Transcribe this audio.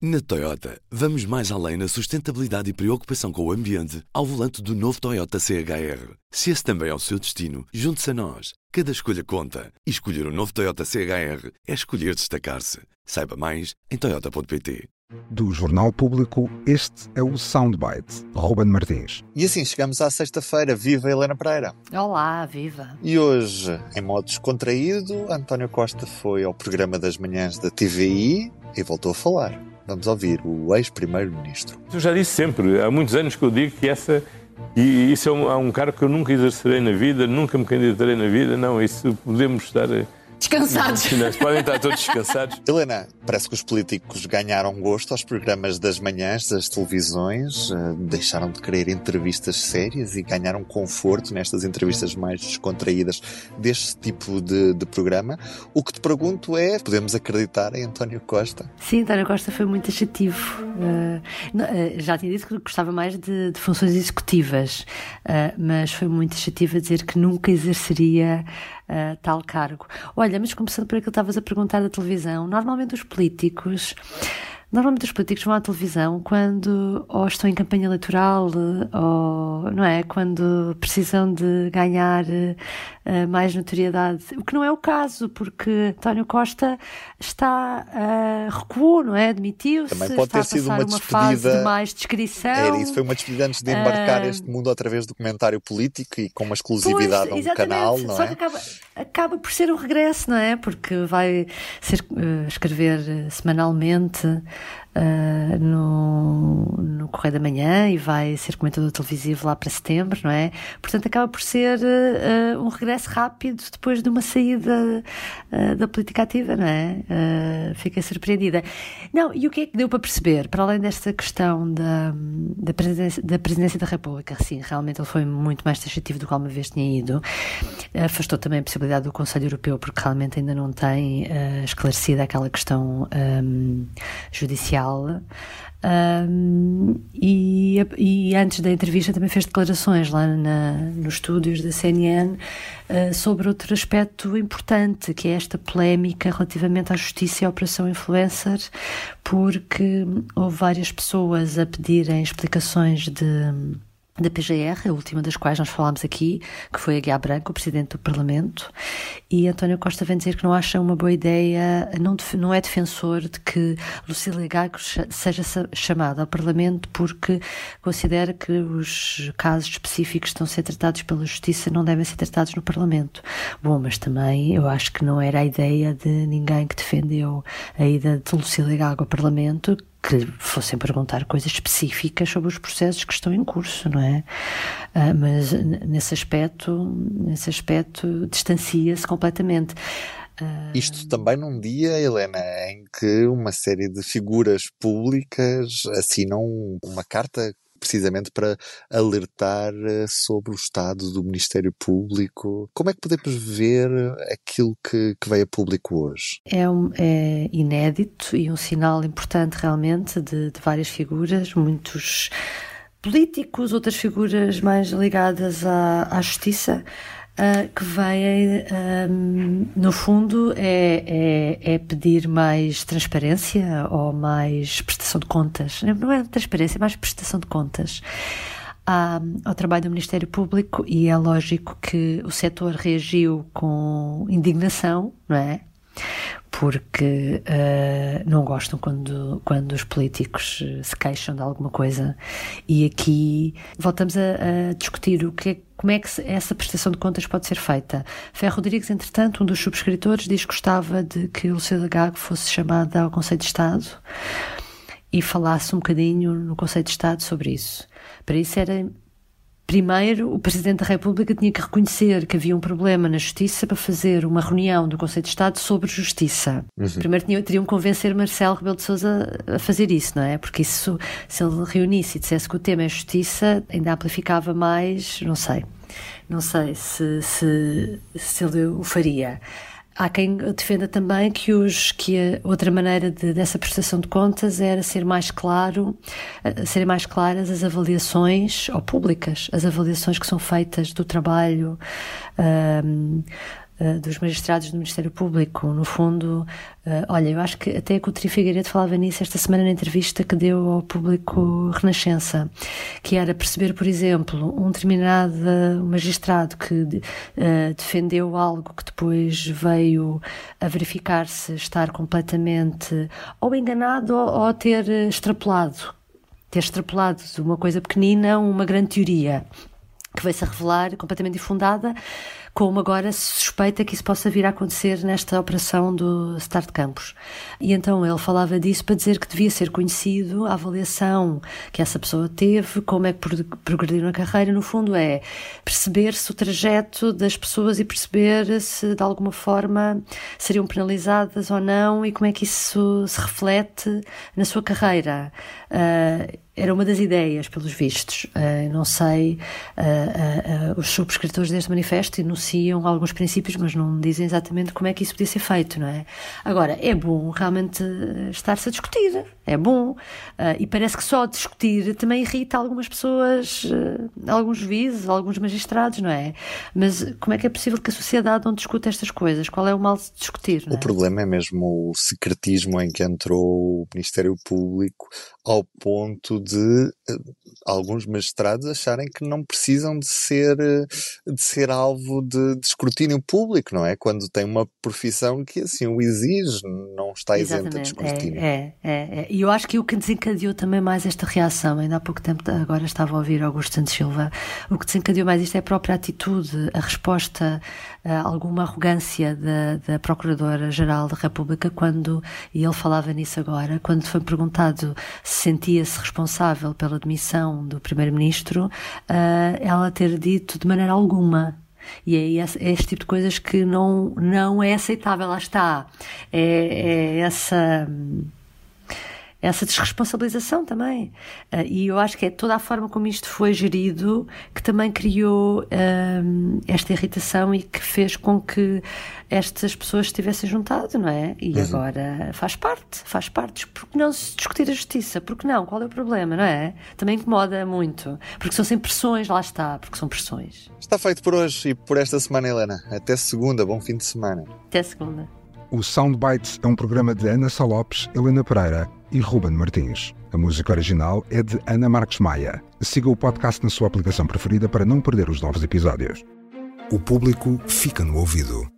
Na Toyota, vamos mais além na sustentabilidade e preocupação com o ambiente ao volante do novo Toyota CHR. Se esse também é o seu destino, junte-se a nós. Cada escolha conta. E escolher o novo Toyota CHR é escolher destacar-se. Saiba mais em toyota.pt. Do Jornal Público, este é o Soundbite, Ruben Martins. E assim chegamos à sexta-feira. Viva Helena Pereira! Olá, viva! E hoje, em modo descontraído, António Costa foi ao programa das manhãs da TVI e voltou a falar. Vamos ouvir o ex-primeiro-ministro. Eu já disse sempre, há muitos anos que eu digo que isso é um cargo que eu nunca exercerei na vida, nunca me candidatarei na vida. Não, isso podemos estar... descansados. Podem estar todos descansados. Helena, parece que os políticos ganharam gosto aos programas das manhãs das televisões, deixaram de querer entrevistas sérias e ganharam conforto nestas entrevistas mais descontraídas deste tipo de programa. O que te pergunto é, podemos acreditar em António Costa? Sim, António Costa foi muito taxativo. Já tinha dito que gostava mais de funções executivas, mas foi muito taxativo a dizer que nunca exerceria tal cargo. Olha, mas começando por aquilo que estavas a perguntar da televisão, normalmente os políticos vão à televisão quando ou estão em campanha eleitoral ou, não é, quando precisam de ganhar mais notoriedade, o que não é o caso, porque António Costa recuou, não é? Admitiu-se, também pode ter sido uma despedida, fase de mais descrição. Era isso, foi uma despedida antes de embarcar este mundo outra vez do comentário político e com uma exclusividade a um canal, não é? Só que acaba por ser um regresso, não é? Porque vai escrever semanalmente no Correio da Manhã e vai ser comentador televisivo lá para setembro, não é? Portanto, acaba por ser um regresso rápido depois de uma saída da política ativa, não é? Fiquei surpreendida. Não, e o que é que deu para perceber? Para além desta questão da presidência da República, sim, realmente ele foi muito mais taxativo do que alguma vez tinha ido. Afastou também a possibilidade do Conselho Europeu, porque realmente ainda não tem esclarecida aquela questão judicial. E antes da entrevista também fez declarações lá nos estúdios da CNN sobre outro aspecto importante, que é esta polémica relativamente à justiça e à Operação Influencer, porque houve várias pessoas a pedirem explicações da PGR, a última das quais nós falámos aqui, que foi a Guiá Branco, o Presidente do Parlamento, e António Costa vem dizer que não acha uma boa ideia, não é defensor de que Lucília Gago seja chamada ao Parlamento, porque considera que os casos específicos que estão a ser tratados pela Justiça não devem ser tratados no Parlamento. Bom, mas também eu acho que não era a ideia de ninguém que defendeu a ida de Lucília Gago ao Parlamento que fossem perguntar coisas específicas sobre os processos que estão em curso, não é? Mas nesse aspecto distancia-se completamente. Isto também num dia, Helena, em que uma série de figuras públicas assinam uma carta precisamente para alertar sobre o estado do Ministério Público. Como é que podemos ver aquilo que veio a público hoje? É inédito e um sinal importante realmente de várias figuras, muitos políticos, outras figuras mais ligadas à justiça, que vêm, no fundo, é pedir mais transparência ou mais prestação de contas. Não é transparência, é mais prestação de contas ao trabalho do Ministério Público, e é lógico que o setor reagiu com indignação, não é? Porque não gostam quando os políticos se queixam de alguma coisa, e aqui voltamos a discutir como é que essa prestação de contas pode ser feita. Ferro Rodrigues, entretanto, um dos subscritores, diz que gostava de que Lucília Gago fosse chamada ao Conselho de Estado e falasse um bocadinho no Conselho de Estado sobre isso. Para isso era... Primeiro, o Presidente da República tinha que reconhecer que havia um problema na Justiça para fazer uma reunião do Conselho de Estado sobre Justiça. Primeiro teriam que convencer Marcelo Rebelo de Sousa a fazer isso, não é? Porque isso, se ele reunisse e dissesse que o tema é Justiça, ainda amplificava mais, não sei se ele o faria. Há quem defenda também que a outra maneira dessa prestação de contas era serem mais claras as avaliações, ou públicas, as avaliações que são feitas do trabalho dos magistrados do Ministério Público. No fundo, olha, eu acho que até a Coutrinho Figueiredo falava nisso esta semana na entrevista que deu ao Público Renascença, que era perceber, por exemplo, um determinado magistrado que defendeu algo que depois veio a verificar-se estar completamente ou enganado ou ter extrapolado de uma coisa pequenina uma grande teoria, que veio-se a revelar completamente infundada, como agora se suspeita que isso possa vir a acontecer nesta operação do Start Campos. E então ele falava disso para dizer que devia ser conhecido a avaliação que essa pessoa teve, como é que progrediu na carreira. No fundo é perceber-se o trajeto das pessoas e perceber se de alguma forma seriam penalizadas ou não e como é que isso se reflete na sua carreira. Era uma das ideias, pelos vistos. Não sei, os subscritores deste manifesto enunciam alguns princípios, mas não dizem exatamente como é que isso podia ser feito, não é? Agora, é bom realmente estar-se a discutir, é bom, e parece que só discutir também irrita algumas pessoas, alguns juízes, alguns magistrados, não é? Mas como é que é possível que a sociedade não discute estas coisas? Qual é o mal de discutir, não é? O problema é mesmo o secretismo em que entrou o Ministério Público, ao ponto de alguns magistrados acharem que não precisam de ser alvo de escrutínio público, não é? Quando tem uma profissão que assim o exige, não está isenta de escrutínio. E eu acho que o que desencadeou também mais esta reação, ainda há pouco tempo, agora estava a ouvir Augusto Santos Silva, o que desencadeou mais isto é a própria atitude, a resposta, alguma arrogância da Procuradora-Geral da República quando, e ele falava nisso agora, quando foi perguntado se sentia-se responsável pela demissão do Primeiro-Ministro, ela ter dito de maneira alguma. E é este tipo de coisas que não é aceitável, lá está. É essa desresponsabilização também. E eu acho que é toda a forma como isto foi gerido que também criou esta irritação e que fez com que estas pessoas se tivessem juntado, não é? E agora faz parte. Porque não se discutir a justiça? Porque não? Qual é o problema, não é? Também incomoda muito. Porque são sempre pressões, lá está, porque são pressões. Está feito por hoje e por esta semana, Helena. Até segunda, bom fim de semana. Até segunda. O Soundbites é um programa de Ana Sá Lopes, Helena Pereira e Ruben Martins. A música original é de Ana Marques Maia. Siga o podcast na sua aplicação preferida para não perder os novos episódios. O público fica no ouvido.